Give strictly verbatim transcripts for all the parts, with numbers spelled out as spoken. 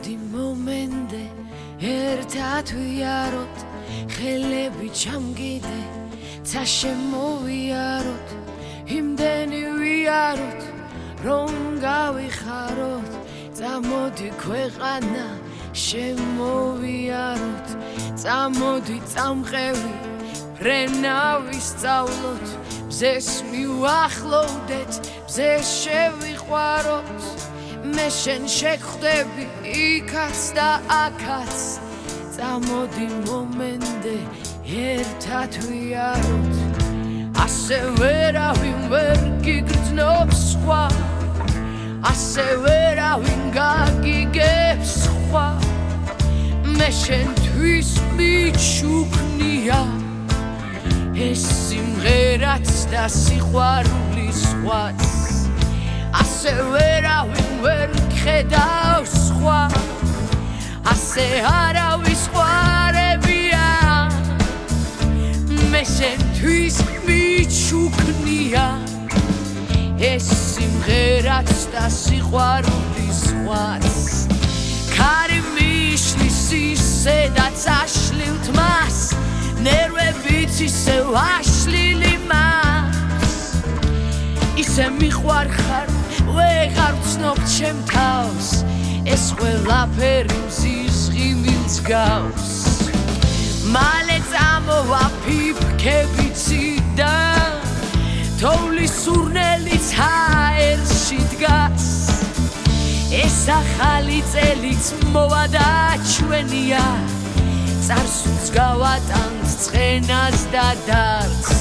წამოდი მომენდე ერთად ვიაროთ ხელები ჩამგიდე ცა შემოვიაროთ იმდენი ვიაროთ რომ გავიხაროთ წამოდი ქვეყანა შემოვიაროთ წამოდი წამყევი ფრენა ვისწავლოთ მზეს მივახლოვდეთ მზეს შევიყვაროთ მე შენ შეგხვდები იქაც და აქაც წამოდი მომენდე ერთად ვიაროთ ასე ვერავინ ვერ გიგრძნობს სხვა ასე ვერავინ გაგიგებს სხვა მე შენთვის მიჩუქნია ეს სიმღერაც და სიყვარული სხვაც ასე ვერავინ ვერ გხედავს სხვა ასე არავის ხვარებია მე შენთვის მიჩუქნია ეს სიმღერაც და სიყვარული სხვაც ქარი მიშლის ისედაც აშლილთ მას ნერვებიც ისე ვაშლილი მას ისე მიყვარხარ ვეღარ ვცნობ ჩემ თავს ეს ყველაფერი მზისღი მილსგავს მალე წამოვა ფიფქებიციდან თოვლის სურნელიც ჰაერში დგას ეს ახალი წელიც მოვა და ჩვენია წარსულს გავატანთ ცხენას და დარდს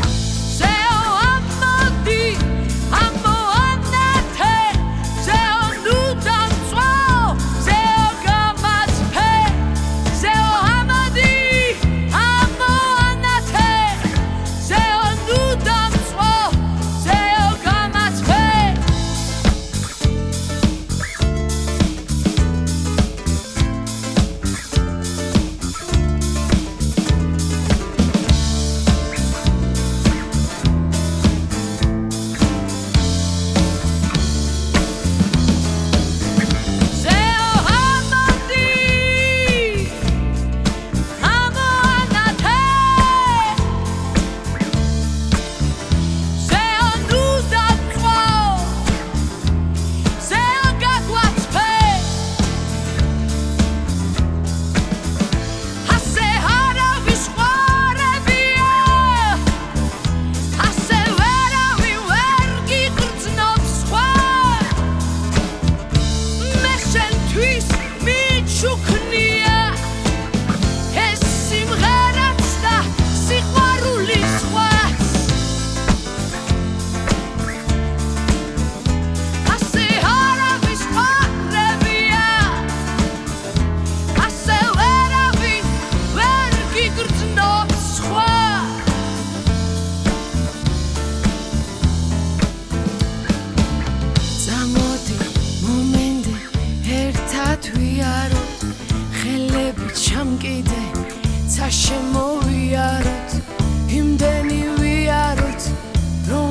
ჩამკიდე ცა შემოვიაროთ იმდენი ვიაროთ რომ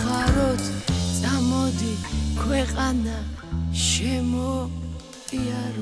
გავიხაროთ წამოდი ქვეყანა შემოვიაროთ